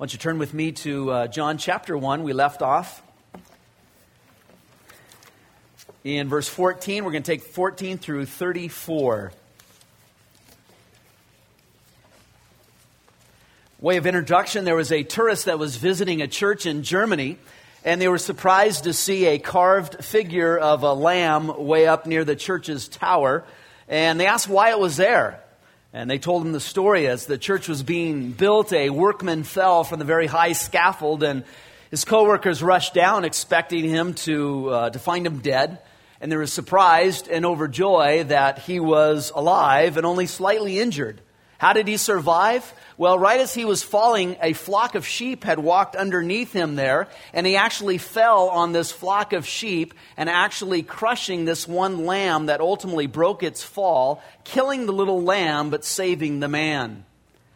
Why don't you turn with me to John chapter 1. We left off in verse 14. We're going to take 14 through 34. Way of introduction, there was a tourist that was visiting a church in Germany, and they were surprised to see a carved figure of a lamb way up near the church's tower. And they asked why it was there. And they told him the story. As the church was being built, a workman fell from the very high scaffold, and his co-workers rushed down expecting him to find him dead. And they were surprised and overjoyed that he was alive and only slightly injured. How did he survive? Well, right as he was falling, a flock of sheep had walked underneath him there, and he actually fell on this flock of sheep and actually crushing this one lamb that ultimately broke its fall, killing the little lamb but saving the man.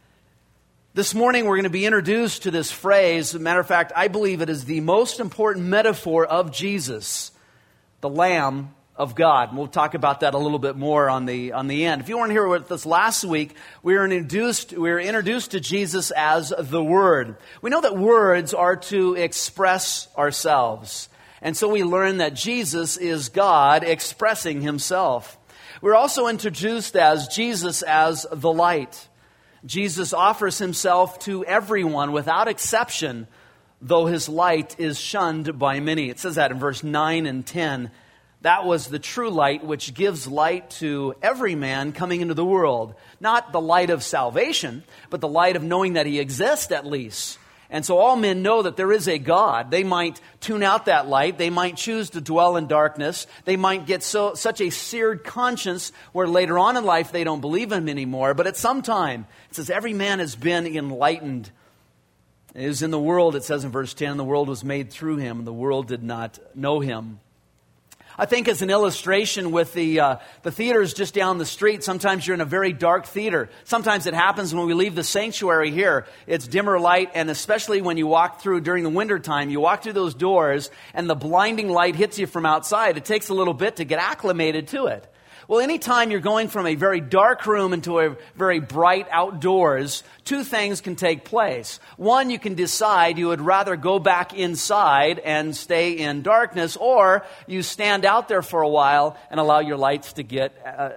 This morning we're going to be introduced to this phrase. As a matter of fact, I believe it is the most important metaphor of Jesus, the Lamb of God. And we'll talk about that a little bit more on the end. If you weren't here with us last week, we were introduced to Jesus as the Word. We know that words are to express ourselves. And so we learn that Jesus is God expressing himself. We're also introduced as Jesus as the light. Jesus offers himself to everyone without exception, though his light is shunned by many. It says that in verse 9 and 10. That was the true light which gives light to every man coming into the world. Not the light of salvation, but the light of knowing that he exists at least. And so all men know that there is a God. They might tune out that light. They might choose to dwell in darkness. They might get such a seared conscience where later on in life they don't believe him anymore. But at some time, it says every man has been enlightened. It is in the world, it says in verse 10, the world was made through him, and the world did not know him. I think as an illustration with the theaters just down the street, sometimes you're in a very dark theater. Sometimes it happens when we leave the sanctuary here. It's dimmer light, and especially when you walk through during the wintertime, you walk through those doors and the blinding light hits you from outside. It takes a little bit to get acclimated to it. Well, anytime you're going from a very dark room into a very bright outdoors, two things can take place. One, you can decide you would rather go back inside and stay in darkness, or you stand out there for a while and allow your eyes to get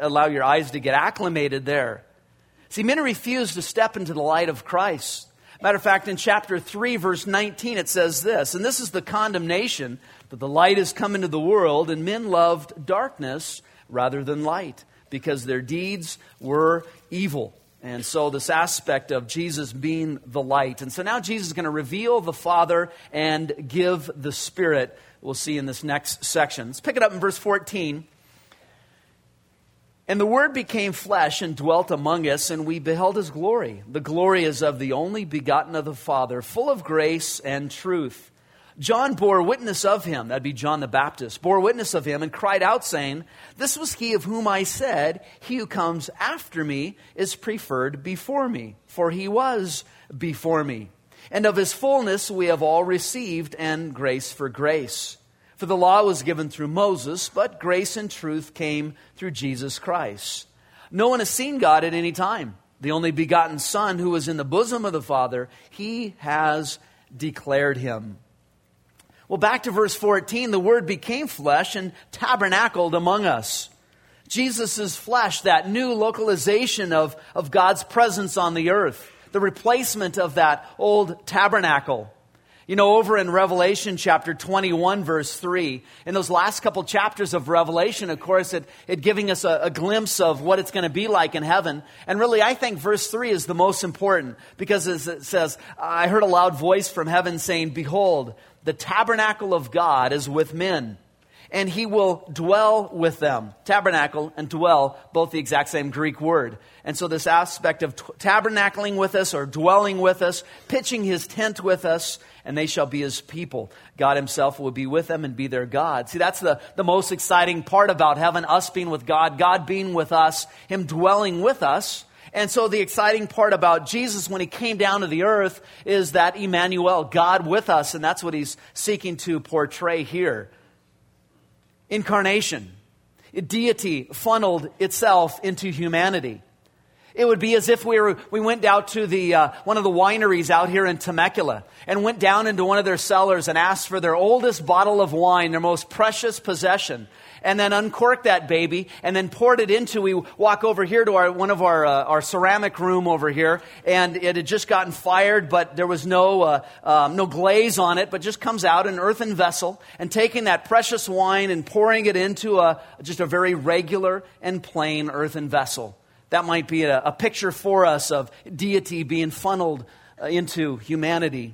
acclimated there. See, many refuse to step into the light of Christ. Matter of fact, in chapter 3, verse 19, it says this, and this is the condemnation, that the light has come into the world, and men loved darkness rather than light, because their deeds were evil. And so this aspect of Jesus being the light. And so now Jesus is going to reveal the Father and give the Spirit. We'll see in this next section. Let's pick it up in verse 14. And the Word became flesh and dwelt among us, and we beheld his glory. The glory is of the only begotten of the Father, full of grace and truth. John bore witness of him, that'd be John the Baptist, bore witness of him and cried out saying, this was he of whom I said, he who comes after me is preferred before me, for he was before me. And of his fullness we have all received, and grace for grace. For the law was given through Moses, but grace and truth came through Jesus Christ. No one has seen God at any time. The only begotten Son who was in the bosom of the Father, he has declared him. Well, back to verse 14, the Word became flesh and tabernacled among us. Jesus' flesh, that new localization of God's presence on the earth, the replacement of that old tabernacle. You know, over in Revelation chapter 21, verse 3, in those last couple chapters of Revelation, of course, it giving us a glimpse of what it's going to be like in heaven. And really, I think verse 3 is the most important, because as it says, I heard a loud voice from heaven saying, behold, the tabernacle of God is with men, and he will dwell with them. Tabernacle and dwell, both the exact same Greek word. And so this aspect of tabernacling with us, or dwelling with us, pitching his tent with us, and they shall be his people. God himself will be with them and be their God. See, that's the most exciting part about heaven, us being with God, God being with us, him dwelling with us. And so the exciting part about Jesus when he came down to the earth is that Emmanuel, God with us, and that's what he's seeking to portray here. Incarnation. Deity funneled itself into humanity. It would be as if we went out to one of the wineries out here in Temecula and went down into one of their cellars and asked for their oldest bottle of wine, their most precious possession, and then uncorked that baby and then poured it into. We walk over here to one of our ceramic room over here, and it had just gotten fired, but there was no glaze on it, but just comes out in an earthen vessel, and taking that precious wine and pouring it into just a very regular and plain earthen vessel. That might be a picture for us of deity being funneled into humanity.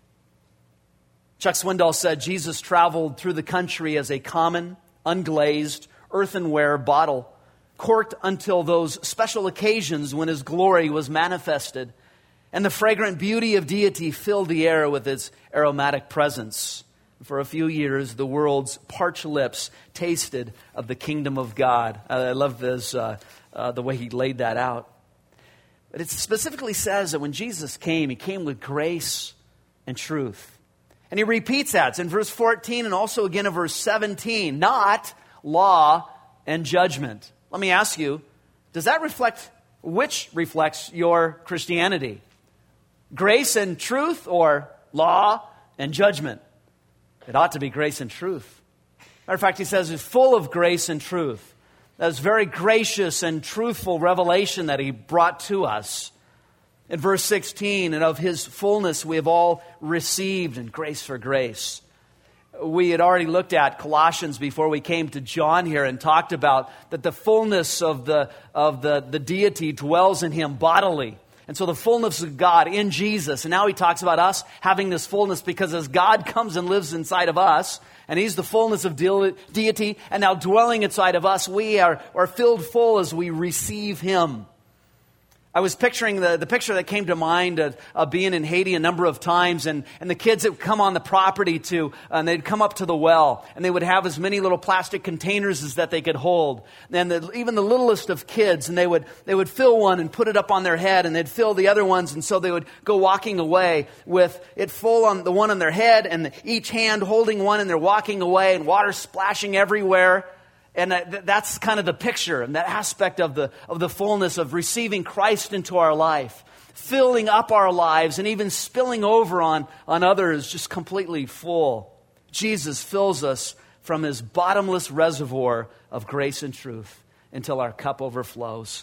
Chuck Swindoll said Jesus traveled through the country as a common, unglazed, earthenware bottle, corked until those special occasions when his glory was manifested, and the fragrant beauty of deity filled the air with its aromatic presence. For a few years, the world's parched lips tasted of the kingdom of God. I love this. The way he laid that out. But it specifically says that when Jesus came, he came with grace and truth. And he repeats that. It's in verse 14 and also again in verse 17. Not law and judgment. Let me ask you, does that which reflects your Christianity? Grace and truth or law and judgment? It ought to be grace and truth. Matter of fact, he says it's full of grace and truth. That was very gracious and truthful revelation that he brought to us. In verse 16, and of his fullness we have all received, and grace for grace. We had already looked at Colossians before we came to John here and talked about that the fullness of the deity dwells in him bodily. And so the fullness of God in Jesus. And now he talks about us having this fullness because as God comes and lives inside of us, and he's the fullness of deity, and now dwelling inside of us, we are filled full as we receive him. I was picturing the picture that came to mind of being in Haiti a number of times, and the kids that would come on the property and they'd come up to the well, and they would have as many little plastic containers as that they could hold. And even the littlest of kids, and they would fill one and put it up on their head, and they'd fill the other ones, and so they would go walking away with it full on the one on their head, and each hand holding one, and they're walking away, and water splashing everywhere. And that's kind of the picture and that aspect of the fullness of receiving Christ into our life, filling up our lives and even spilling over on others, just completely full. Jesus fills us from his bottomless reservoir of grace and truth until our cup overflows.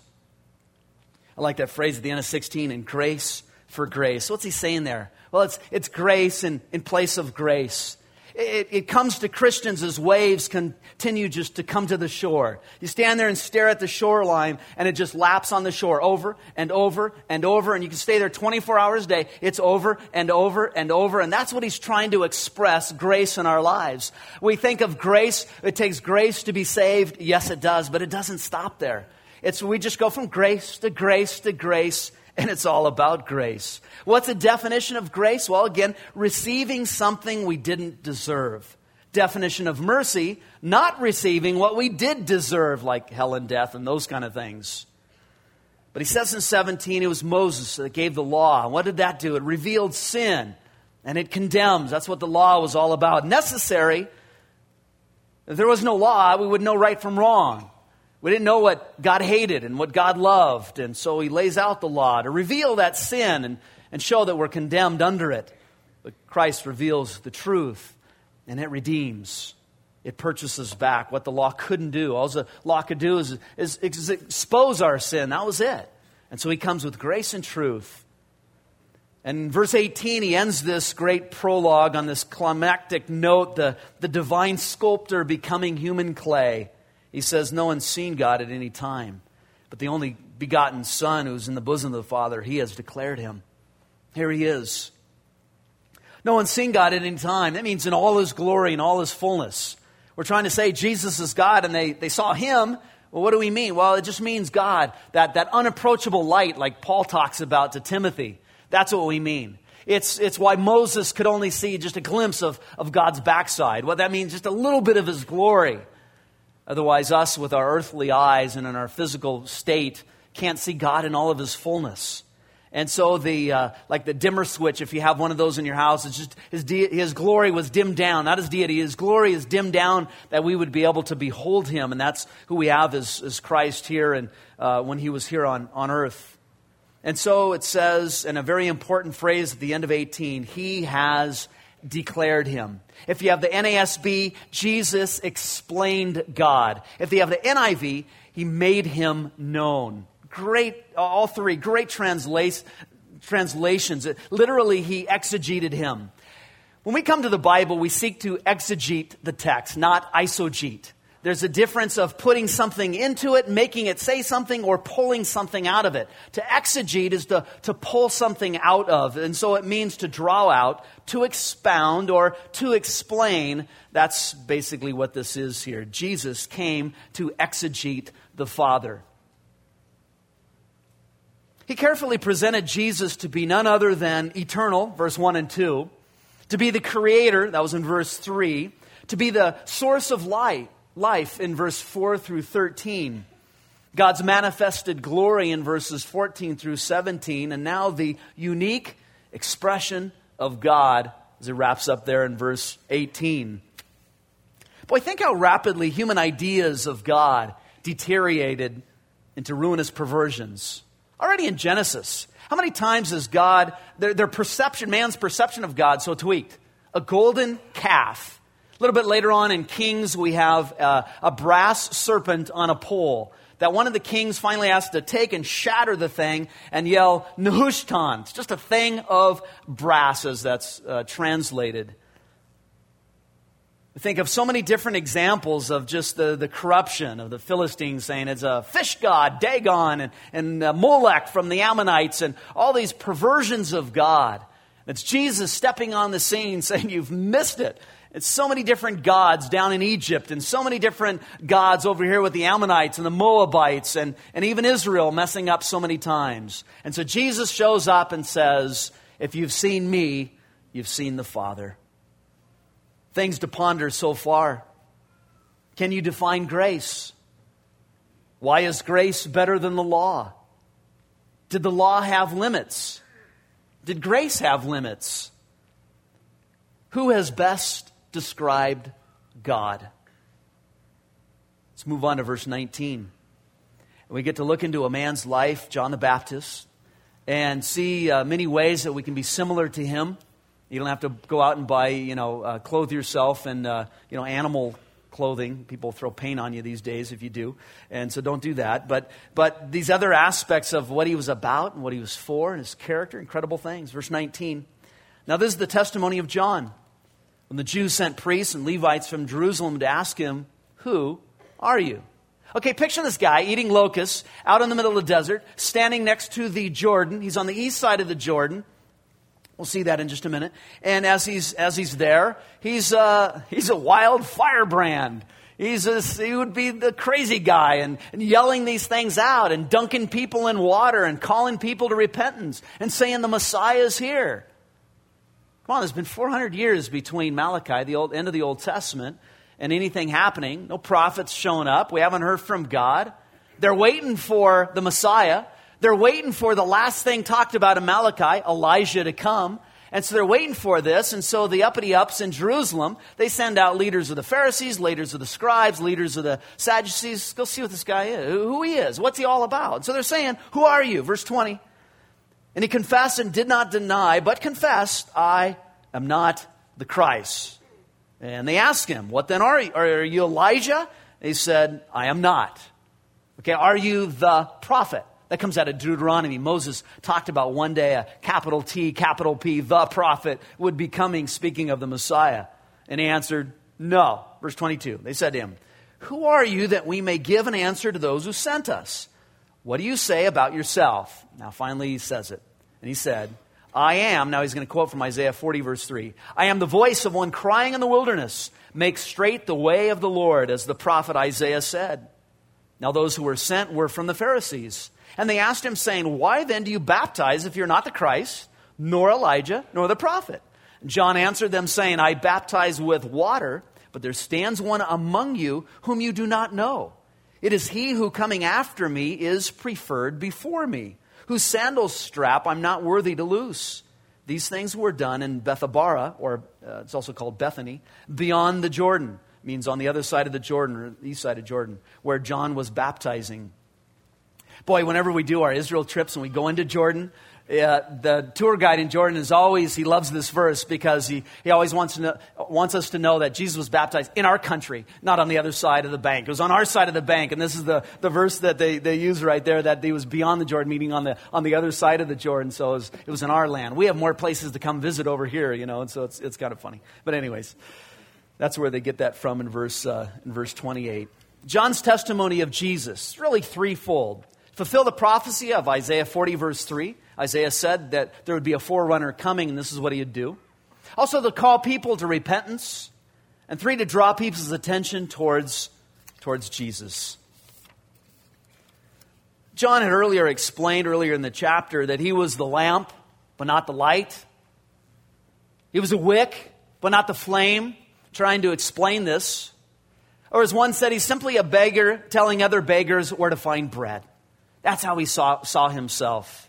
I like that phrase at the end of 16, and grace for grace. What's he saying there? Well, it's grace in place of grace. It comes to Christians as waves continue just to come to the shore. You stand there and stare at the shoreline, and it just laps on the shore over and over and over, and you can stay there 24 hours a day. It's over and over and over, and that's what he's trying to express, grace in our lives. We think of grace, it takes grace to be saved. Yes, it does, but it doesn't stop there. We just go from grace to grace to grace, and it's all about grace. What's the definition of grace? Well, again, receiving something we didn't deserve. Definition of mercy, not receiving what we did deserve, like hell and death and those kind of things. But he says in 17, it was Moses that gave the law. What did that do? It revealed sin, and it condemns. That's what the law was all about. Necessary. If there was no law, we would know right from wrong. We didn't know what God hated and what God loved. And so he lays out the law to reveal that sin and show that we're condemned under it. But Christ reveals the truth, and it redeems. It purchases back what the law couldn't do. All the law could do is expose our sin. That was it. And so he comes with grace and truth. And in verse 18, he ends this great prologue on this climactic note, the divine sculptor becoming human clay. He says, no one's seen God at any time, but the only begotten Son who's in the bosom of the Father, he has declared him. Here he is. No one's seen God at any time. That means in all his glory and all his fullness. We're trying to say Jesus is God, and they saw him. Well, what do we mean? Well, it just means God, that unapproachable light like Paul talks about to Timothy. That's what we mean. It's why Moses could only see just a glimpse of God's backside. What that means, just a little bit of his glory. Otherwise, us with our earthly eyes and in our physical state can't see God in all of his fullness. And so like the dimmer switch, if you have one of those in your house, it's just his glory was dimmed down, not his deity. His glory is dimmed down that we would be able to behold him. And that's who we have as Christ here and when he was here on earth. And so it says, in a very important phrase at the end of 18, he has declared him. If you have the NASB, Jesus explained God. If you have the NIV, he made him known. Great, all three, great translations. Literally, he exegeted him. When we come to the Bible, we seek to exegete the text, not eisegete. There's a difference of putting something into it, making it say something, or pulling something out of it. To exegete is to pull something out of. And so it means to draw out, to expound, or to explain. That's basically what this is here. Jesus came to exegete the Father. He carefully presented Jesus to be none other than eternal, verse 1 and 2, to be the creator, that was in verse 3, to be the source of life in verse 4 through 13, God's manifested glory in verses 14 through 17, and now the unique expression of God as it wraps up there in verse 18. Boy, think how rapidly human ideas of God deteriorated into ruinous perversions. Already in Genesis, how many times is God, their perception, man's perception of God so tweaked? A golden calf. A little bit later on in Kings, we have a brass serpent on a pole that one of the kings finally has to take and shatter the thing and yell, Nehushtan. It's just a thing of brass, as that's translated. Think of so many different examples of just the corruption of the Philistines saying it's a fish god, Dagon, and Molech from the Ammonites, and all these perversions of God. It's Jesus stepping on the scene saying, you've missed it. It's so many different gods down in Egypt, and so many different gods over here with the Ammonites and the Moabites, and even Israel messing up so many times. And so Jesus shows up and says, if you've seen me, you've seen the Father. Things to ponder so far. Can you define grace? Why is grace better than the law? Did the law have limits? Did grace have limits? Who has best described God? Let's move on to verse 19. We get to look into a man's life, John the Baptist, and see many ways that we can be similar to him. You don't have to go out and buy, clothe yourself in, animal clothing. People throw paint on you these days if you do. And so don't do that. But these other aspects of what he was about and what he was for and his character, incredible things. Verse 19. Now this is the testimony of John. When the Jews sent priests and Levites from Jerusalem to ask him, who are you? Okay, picture this guy eating locusts out in the middle of the desert, standing next to the Jordan. He's on the east side of the Jordan. We'll see that in just a minute. And as he's there, he's a wild firebrand. He would be the crazy guy and yelling these things out and dunking people in water and calling people to repentance and saying the Messiah is here. Come on, there's been 400 years between Malachi, the end of the Old Testament, and anything happening. No prophets showing up. We haven't heard from God. They're waiting for the Messiah. They're waiting for the last thing talked about in Malachi, Elijah, to come. And so they're waiting for this. And so the uppity-ups in Jerusalem, they send out leaders of the Pharisees, leaders of the scribes, leaders of the Sadducees. Go see what this guy is, who he is, what's he all about. And so they're saying, who are you? Verse 20. And he confessed and did not deny, but confessed, I am not the Christ. And they asked him, what then are you? Are you Elijah? And he said, I am not. Okay, are you the prophet? That comes out of Deuteronomy. Moses talked about one day a capital T, capital P, the prophet would be coming, speaking of the Messiah. And he answered, no. Verse 22, they said to him, who are you that we may give an answer to those who sent us? What do you say about yourself? Now finally he says it. And he said, I am, now he's going to quote from Isaiah 40 verse 3, I am the voice of one crying in the wilderness, make straight the way of the Lord, as the prophet Isaiah said. Now those who were sent were from the Pharisees. And they asked him, saying, why then do you baptize if you're not the Christ, nor Elijah, nor the prophet? And John answered them, saying, I baptize with water, but there stands one among you whom you do not know. It is he who coming after me is preferred before me, whose sandals strap I'm not worthy to loose. These things were done in Bethabara, or it's also called Bethany, beyond the Jordan. Means on the other side of the Jordan, or the east side of Jordan, where John was baptizing. Boy, whenever we do our Israel trips and we go into Jordan, the tour guide in Jordan he loves this verse because he always wants us to know that Jesus was baptized in our country, not on the other side of the bank. It was on our side of the bank, and this is the verse that they use right there, that he was beyond the Jordan, meaning on the other side of the Jordan, so it was in our land. We have more places to come visit over here, and so it's kind of funny. But anyways, that's where they get that from in verse 28. John's testimony of Jesus is really threefold. Fulfill the prophecy of Isaiah 40, verse 3. Isaiah said that there would be a forerunner coming, and this is what he would do. Also, to call people to repentance. And 3, to draw people's attention towards Jesus. John had explained earlier in the chapter that he was the lamp, but not the light. He was a wick, but not the flame. Trying to explain this. Or as one said, he's simply a beggar telling other beggars where to find bread. That's how he saw himself.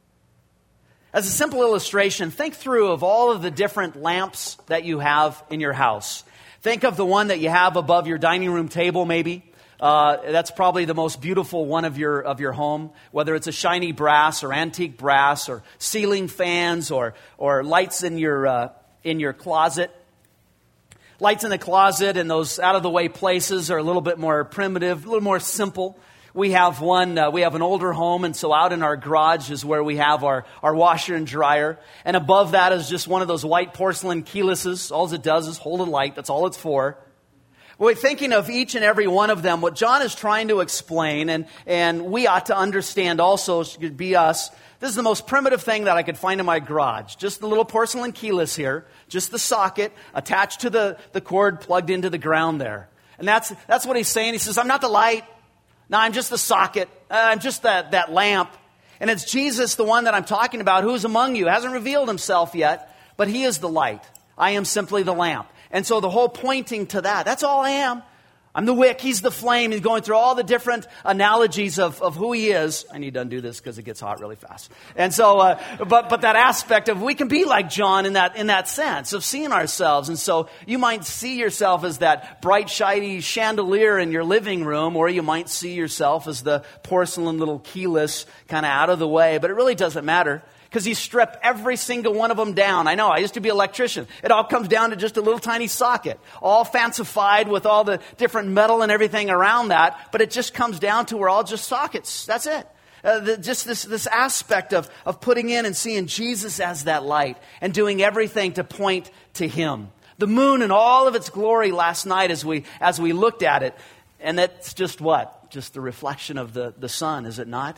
As a simple illustration, think through of all of the different lamps that you have in your house. Think of the one that you have above your dining room table, maybe. That's probably the most beautiful one of your home, whether it's a shiny brass or antique brass or ceiling fans or lights in your closet. Lights in the closet and those out-of-the-way places are a little bit more primitive, a little more simple. We have an older home, and so out in our garage is where we have our washer and dryer. And above that is just one of those white porcelain keylesses. All it does is hold a light. That's all it's for. We're thinking of each and every one of them. What John is trying to explain, and we ought to understand also, should be us, this is the most primitive thing that I could find in my garage. Just the little porcelain keyless here, just the socket attached to the cord plugged into the ground there. And that's what he's saying. He says, I'm not the light. No, I'm just the socket. I'm just that lamp. And it's Jesus, the one that I'm talking about, who's among you. Hasn't revealed himself yet, but he is the light. I am simply the lamp. And so the whole pointing to that's all I am. I'm the wick, he's the flame. He's going through all the different analogies of who he is. I need to undo this because it gets hot really fast. And so, but that aspect of we can be like John in that sense of seeing ourselves. And so you might see yourself as that bright, shiny chandelier in your living room, or you might see yourself as the porcelain little keyless kind of out of the way. But it really doesn't matter. Because he stripped every single one of them down. I know, I used to be an electrician. It all comes down to just a little tiny socket. All fancified with all the different metal and everything around that. But it just comes down to we're all just sockets. That's it. Just this aspect of putting in and seeing Jesus as that light. And doing everything to point to him. The moon in all of its glory last night as we looked at it. And that's just what? Just the reflection of the sun, is it not?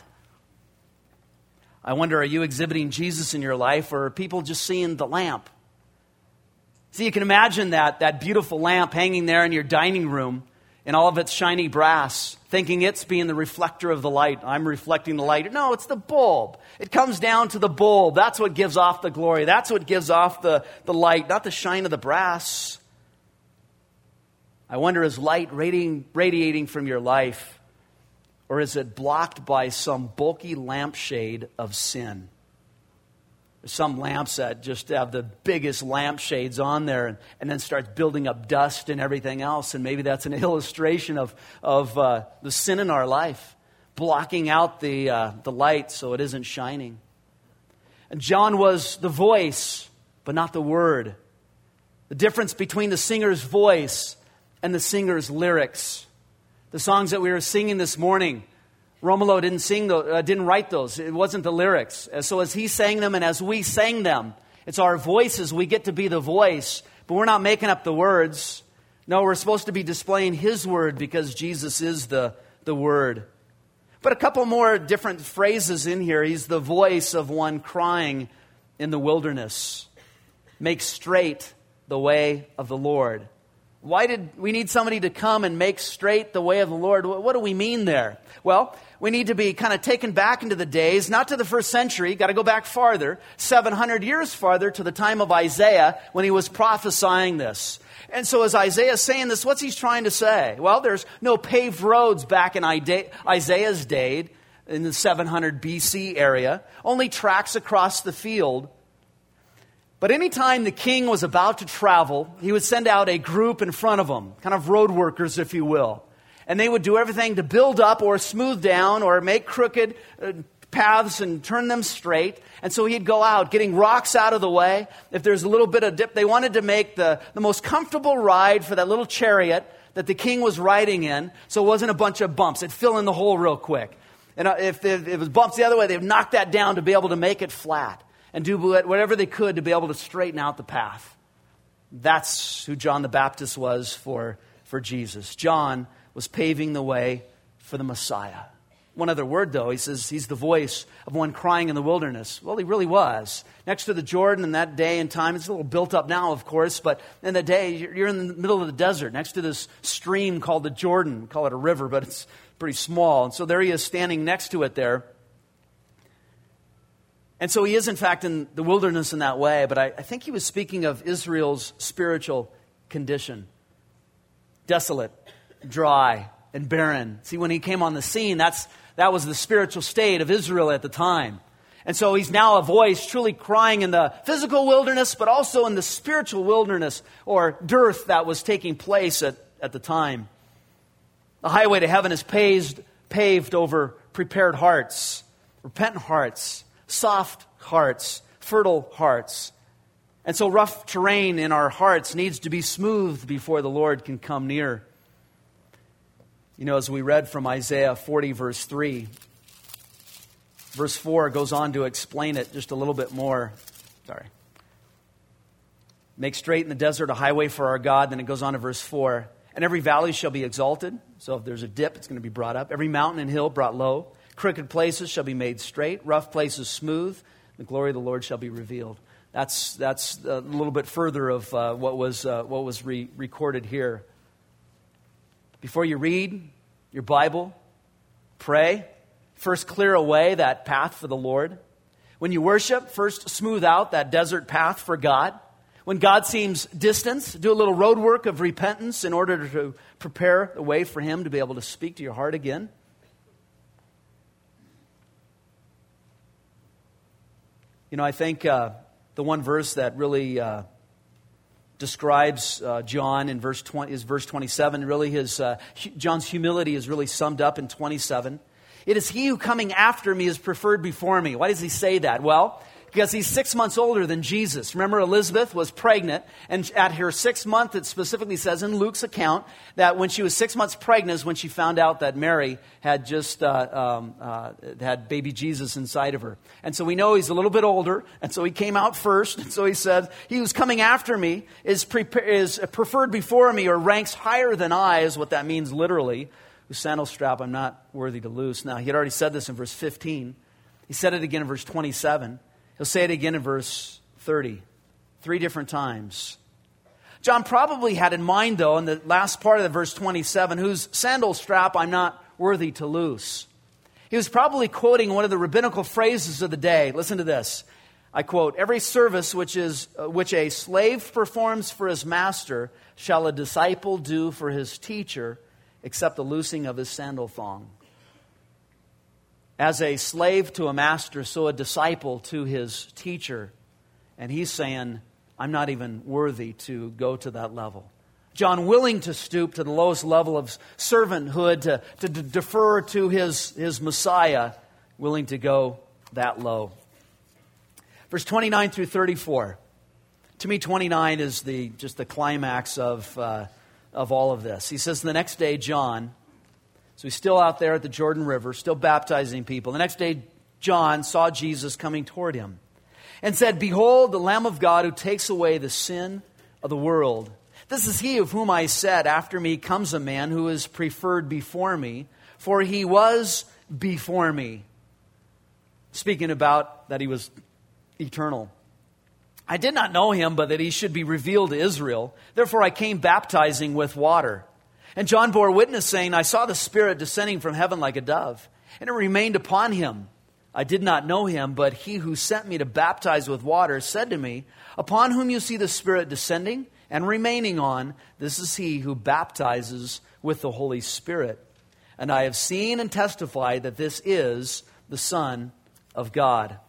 I wonder, are you exhibiting Jesus in your life, or are people just seeing the lamp? See, you can imagine that beautiful lamp hanging there in your dining room in all of its shiny brass, thinking it's being the reflector of the light. I'm reflecting the light. No, it's the bulb. It comes down to the bulb. That's what gives off the glory. That's what gives off the light, not the shine of the brass. I wonder, is light radiating from your life? Or is it blocked by some bulky lampshade of sin? There's some lamps that just have the biggest lampshades on there and then starts building up dust and everything else. And maybe that's an illustration of the sin in our life, blocking out the light so it isn't shining. And John was the voice, but not the word. The difference between the singer's voice and the singer's lyrics. The songs that we were singing this morning, Romulo didn't write those. It wasn't the lyrics. So as he sang them and as we sang them, it's our voices. We get to be the voice, but we're not making up the words. No, we're supposed to be displaying his word because Jesus is the word. But a couple more different phrases in here. He's the voice of one crying in the wilderness. Make straight the way of the Lord. Why did we need somebody to come and make straight the way of the Lord? What do we mean there? Well, we need to be kind of taken back into the days, not to the first century, got to go back farther, 700 years farther to the time of Isaiah when he was prophesying this. And so as Isaiah is saying this, what's he trying to say? Well, there's no paved roads back in Isaiah's day. in the 700 BC area, only tracks across the field. But anytime the king was about to travel, he would send out a group in front of him, kind of road workers, if you will. And they would do everything to build up or smooth down or make crooked paths and turn them straight. And so he'd go out, getting rocks out of the way. If there's a little bit of dip, they wanted to make the most comfortable ride for that little chariot that the king was riding in, so it wasn't a bunch of bumps. It'd fill in the hole real quick. And if it was bumps the other way, they'd knock that down to be able to make it flat and do whatever they could to be able to straighten out the path. That's who John the Baptist was for Jesus. John was paving the way for the Messiah. One other word, though, he says he's the voice of one crying in the wilderness. Well, he really was. Next to the Jordan in that day and time, it's a little built up now, of course, but in the day, you're in the middle of the desert, next to this stream called the Jordan. We call it a river, but it's pretty small. And so there he is standing next to it there. And so he is, in fact, in the wilderness in that way, but I think he was speaking of Israel's spiritual condition. Desolate, dry, and barren. See, when he came on the scene, that was the spiritual state of Israel at the time. And so he's now a voice truly crying in the physical wilderness, but also in the spiritual wilderness or dearth that was taking place at the time. The highway to heaven is paved over prepared hearts, repentant hearts, soft hearts, fertile hearts. And so rough terrain in our hearts needs to be smoothed before the Lord can come near. You know, as we read from Isaiah 40, verse 3, verse 4 goes on to explain it just a little bit more. Make straight in the desert a highway for our God. Then it goes on to verse 4. And every valley shall be exalted. So if there's a dip, it's going to be brought up. Every mountain and hill brought low. Crooked places shall be made straight. Rough places smooth. The glory of the Lord shall be revealed. That's a little bit further of what was recorded here. Before you read your Bible, pray. First, clear away that path for the Lord. When you worship, first smooth out that desert path for God. When God seems distant, do a little road work of repentance in order to prepare the way for Him to be able to speak to your heart again. You know, I think the one verse that really describes John in verse 20 is verse 27. Really, John's humility is really summed up in 27. It is he who coming after me is preferred before me. Why does he say that? Well, because he's 6 months older than Jesus. Remember, Elizabeth was pregnant, and at her 6th month, it specifically says in Luke's account that when she was 6 months pregnant is when she found out that Mary had just had baby Jesus inside of her. And so we know he's a little bit older, and so he came out first. And so he said, he who's coming after me is preferred before me, or ranks higher than I, is what that means literally. Whose sandal strap I'm not worthy to loose. Now, he had already said this in verse 15. He said it again in verse 27. He'll say it again in verse 30, 3 different times. John probably had in mind, though, in the last part of the verse 27, whose sandal strap I'm not worthy to loose. He was probably quoting one of the rabbinical phrases of the day. Listen to this. I quote, every service which a slave performs for his master shall a disciple do for his teacher, except the loosing of his sandal thong. As a slave to a master, so a disciple to his teacher. And he's saying, I'm not even worthy to go to that level. John willing to stoop to the lowest level of servanthood, to defer to his Messiah, willing to go that low. Verse 29 through 34. To me, 29 is just the climax of all of this. He says, the next day, John... So he's still out there at the Jordan River, still baptizing people. The next day, John saw Jesus coming toward him and said, behold, the Lamb of God who takes away the sin of the world. This is he of whom I said, after me comes a man who is preferred before me, for he was before me. Speaking about that he was eternal. I did not know him, but that he should be revealed to Israel. Therefore I came baptizing with water. And John bore witness, saying, I saw the Spirit descending from heaven like a dove, and it remained upon him. I did not know him, but he who sent me to baptize with water said to me, upon whom you see the Spirit descending and remaining on, this is he who baptizes with the Holy Spirit. and I have seen and testified that this is the Son of God.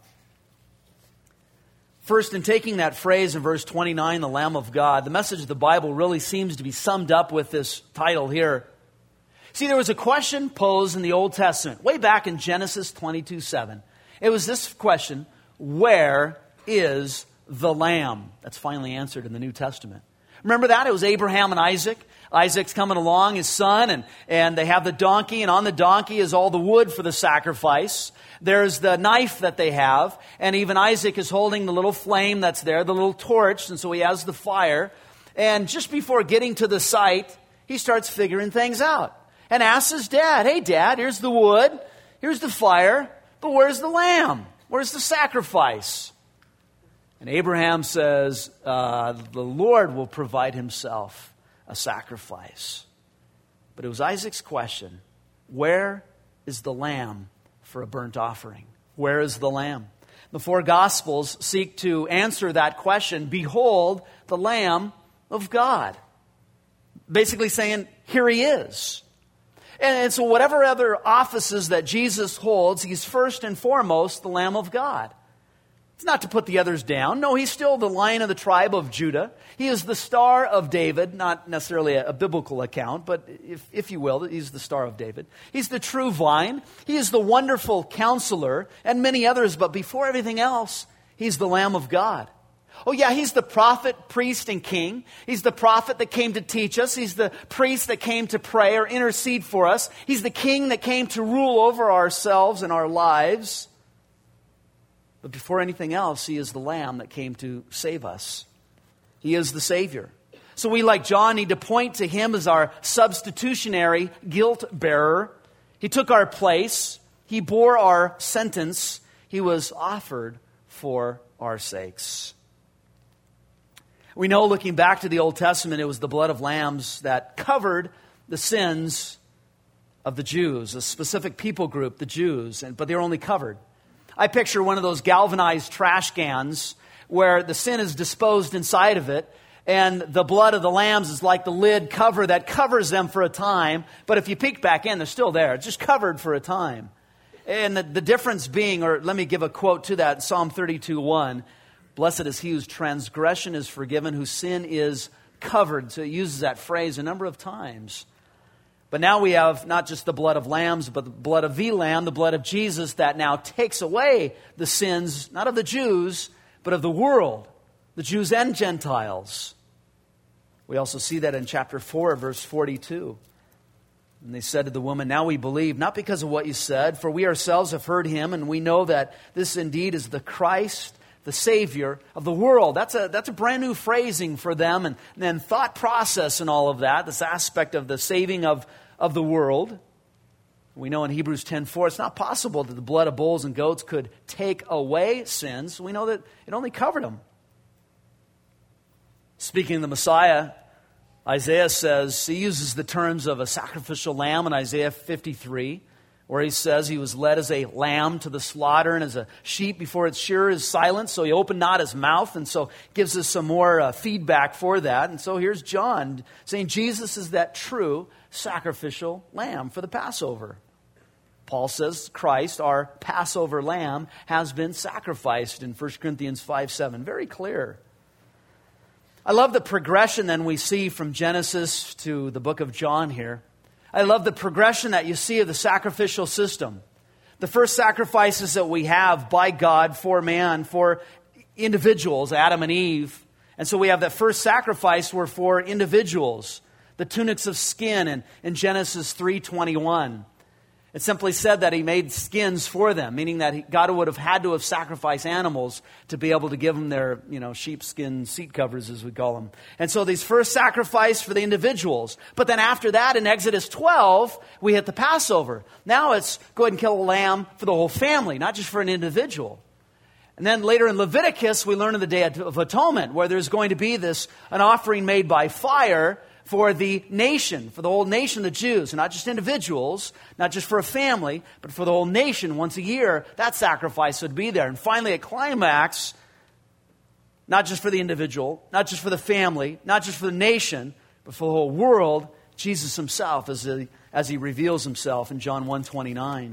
First, in taking that phrase in verse 29, the Lamb of God, the message of the Bible really seems to be summed up with this title here. See, there was a question posed in the Old Testament, way back in Genesis 22:7. It was this question, where is the Lamb? That's finally answered in the New Testament. Remember that? It was Abraham and Isaac. Isaac's coming along, his son, and they have the donkey, and on the donkey is all the wood for the sacrifice. There's the knife that they have, and even Isaac is holding the little flame that's there, the little torch, and so he has the fire. And just before getting to the site, he starts figuring things out and asks his dad, "Hey, Dad, here's the wood, here's the fire, but where's the lamb? Where's the sacrifice?" And Abraham says, "The Lord will provide himself a sacrifice." But it was Isaac's question, where is the lamb for a burnt offering? Where is the lamb? The four Gospels seek to answer that question. Behold, the Lamb of God. Basically saying, here he is. And so whatever other offices that Jesus holds, he's first and foremost the Lamb of God. It's not to put the others down. No, he's still the Lion of the tribe of Judah. He is the Star of David, not necessarily a biblical account, but if you will, he's the Star of David. He's the true vine. He is the wonderful counselor and many others, but before everything else, he's the Lamb of God. Oh yeah, he's the prophet, priest, and king. He's the prophet that came to teach us. He's the priest that came to pray or intercede for us. He's the king that came to rule over ourselves and our lives. But before anything else, he is the Lamb that came to save us. He is the Savior. So we, like John, need to point to him as our substitutionary guilt bearer. He took our place. He bore our sentence. He was offered for our sakes. We know, looking back to the Old Testament, it was the blood of lambs that covered the sins of the Jews, a specific people group, the Jews, but they were only covered. I picture one of those galvanized trash cans where the sin is disposed inside of it, and the blood of the lambs is like the lid cover that covers them for a time. But if you peek back in, they're still there. It's just covered for a time. And the difference being, or let me give a quote to that, Psalm 32:1, "Blessed is he whose transgression is forgiven, whose sin is covered." So it uses that phrase a number of times. But now we have not just the blood of lambs, but the blood of the Lamb, the blood of Jesus, that now takes away the sins, not of the Jews, but of the world, the Jews and Gentiles. We also see that in chapter 4, verse 42. And they said to the woman, "Now we believe, not because of what you said, for we ourselves have heard him, and we know that this indeed is the Christ, the Savior of the world." That's a brand new phrasing for them, and then thought process and all of that, this aspect of the saving of the world. We know in Hebrews 10:4, it's not possible that the blood of bulls and goats could take away sins. We know that it only covered them. Speaking of the Messiah, Isaiah says, he uses the terms of a sacrificial lamb in Isaiah 53, where he says he was led as a lamb to the slaughter, and as a sheep before its shearer is silent, so he opened not his mouth, and so gives us some more feedback for that. And so here's John saying Jesus is that true sacrificial lamb for the Passover. Paul says Christ, our Passover lamb, has been sacrificed in 1 Corinthians 5:7. Very clear. I love the progression then we see from Genesis to the book of John here. I love the progression that you see of the sacrificial system. The first sacrifices that we have by God for man, for individuals, Adam and Eve. And so we have that first sacrifice were for individuals. The tunics of skin in Genesis 3:21. It simply said that he made skins for them, meaning that God would have had to have sacrificed animals to be able to give them their, sheepskin seat covers, as we call them. And so these first sacrifice for the individuals. But then after that, in Exodus 12, we hit the Passover. Now it's go ahead and kill a lamb for the whole family, not just for an individual. And then later in Leviticus, we learn of the Day of Atonement, where there's going to be an offering made by fire for the nation, for the whole nation, the Jews, and not just individuals, not just for a family, but for the whole nation. Once a year, that sacrifice would be there. And finally, at climax, not just for the individual, not just for the family, not just for the nation, but for the whole world, Jesus himself as he reveals himself in John 1:29.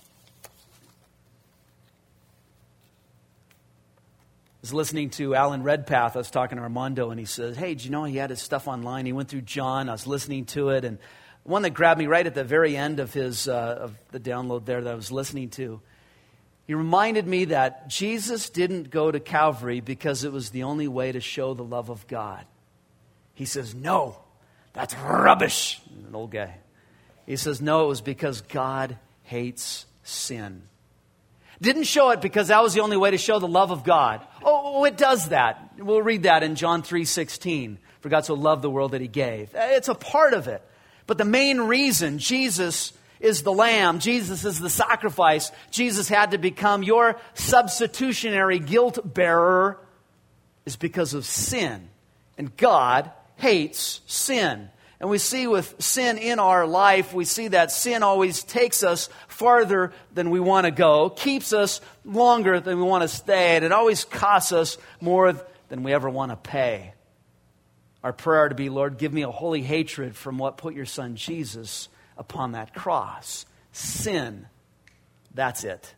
I was listening to Alan Redpath. I was talking to Armando, and he says, hey, do you know he had his stuff online? He went through John. I was listening to it, and one that grabbed me right at the very end of of the download there that I was listening to, he reminded me that Jesus didn't go to Calvary because it was the only way to show the love of God. He says, no, that's rubbish. An old guy. He says, no, it was because God hates sin. Didn't show it because that was the only way to show the love of God. Oh, it does that. We'll read that in John 3:16. For God so loved the world that he gave. It's a part of it. But the main reason Jesus is the lamb, Jesus is the sacrifice, Jesus had to become your substitutionary guilt bearer, is because of sin. And God hates sin. And we see with sin in our life, we see that sin always takes us farther than we want to go, keeps us longer than we want to stay, and it always costs us more than we ever want to pay. Our prayer to be, Lord, give me a holy hatred from what put your son Jesus upon that cross. Sin, that's it.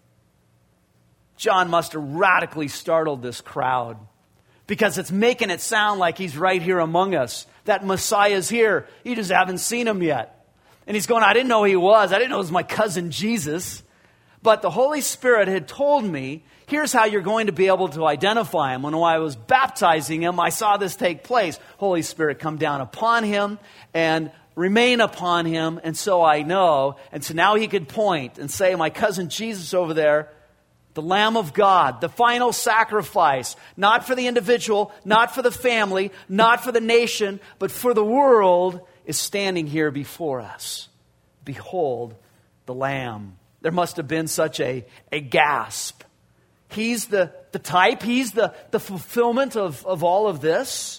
John must have radically startled this crowd because it's making it sound like he's right here among us. That Messiah's here. You just haven't seen him yet. And he's going, I didn't know who he was. I didn't know it was my cousin Jesus. But the Holy Spirit had told me, here's how you're going to be able to identify him. When I was baptizing him, I saw this take place. Holy Spirit come down upon him and remain upon him. And so I know. And so now he could point and say, my cousin Jesus over there, the Lamb of God, the final sacrifice, not for the individual, not for the family, not for the nation, but for the world, is standing here before us. Behold the Lamb. There must have been such a gasp. He's the type, he's the fulfillment of all of this.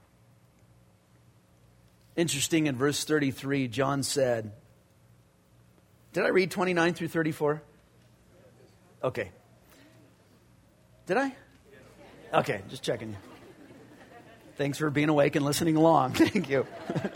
Interesting, in verse 33, John said, did I read 29 through 34? Okay. Did I? Okay, just checking you. Thanks for being awake and listening along. Thank you.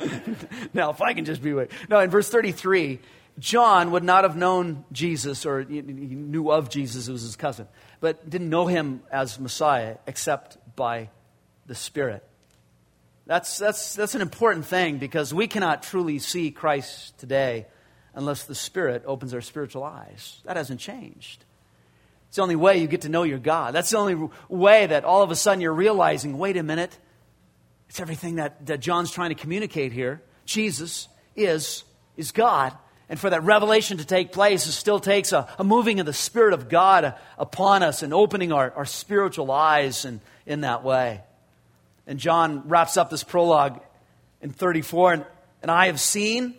Now, if I can just be awake. No, in verse 33, John would not have known Jesus, or he knew of Jesus, it was his cousin, but didn't know him as Messiah except by the Spirit. That's an important thing because we cannot truly see Christ today unless the Spirit opens our spiritual eyes. That hasn't changed. It's the only way you get to know your God. That's the only way that all of a sudden you're realizing, wait a minute, it's everything that John's trying to communicate here. Jesus is God. And for that revelation to take place, it still takes a moving of the Spirit of God upon us and opening our spiritual eyes in that way. And John wraps up this prologue in 34, and I have seen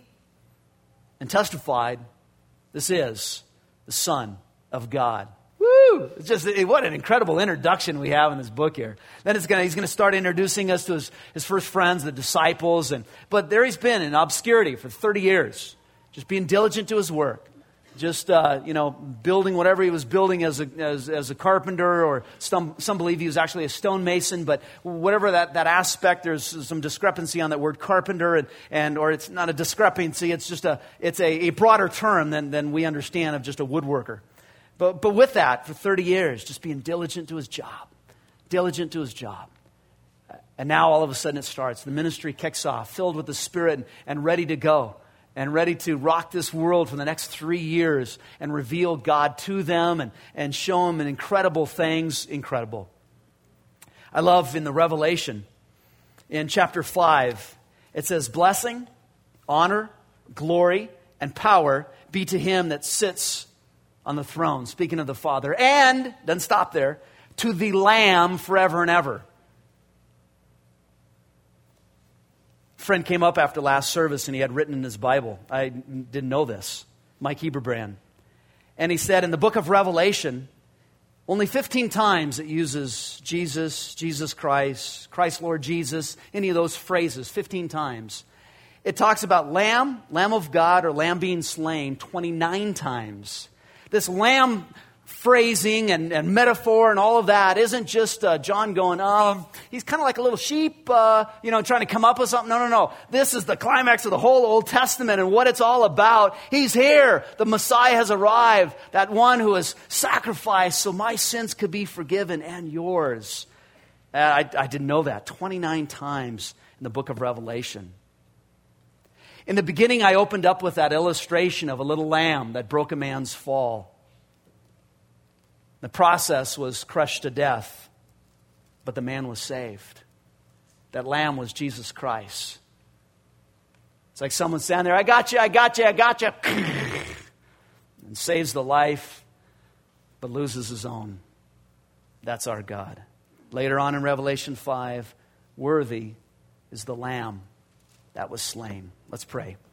and testified, this is the Son of God. Woo! It's just, what an incredible introduction we have in this book here. Then he's going to start introducing us to his first friends, the disciples. But there he's been in obscurity for 30 years, just being diligent to his work. Just, building whatever he was building as a carpenter, or some believe he was actually a stonemason, but whatever that aspect, there's some discrepancy on that word carpenter, or it's not a discrepancy, it's just a broader term than we understand of just a woodworker. But with that, for 30 years, just being diligent to his job. Diligent to his job. And now all of a sudden it starts. The ministry kicks off, filled with the Spirit and ready to go. And ready to rock this world for the next 3 years and reveal God to them and show them incredible things. Incredible. I love in the Revelation, in chapter 5, it says, blessing, honor, glory, and power be to him that sits on the throne, speaking of the Father, and, doesn't stop there, to the Lamb forever and ever. A friend came up after last service and he had written in his Bible, I didn't know this, Mike Heberbrand, and he said in the book of Revelation, only 15 times it uses Jesus, Jesus Christ, Christ Lord Jesus, any of those phrases, 15 times. It talks about Lamb of God, or Lamb being slain 29 times. This Lamb phrasing and metaphor and all of that isn't just John going, he's kind of like a little sheep, trying to come up with something. No. This is the climax of the whole Old Testament and what it's all about. He's here. The Messiah has arrived. That one who has sacrificed so my sins could be forgiven and yours. I didn't know that. 29 times in the book of Revelation. In the beginning, I opened up with that illustration of a little lamb that broke a man's fall. The process was crushed to death, but the man was saved. That lamb was Jesus Christ. It's like someone standing there, I got you. And saves the life, but loses his own. That's our God. Later on in Revelation 5, worthy is the lamb that was slain. Let's pray.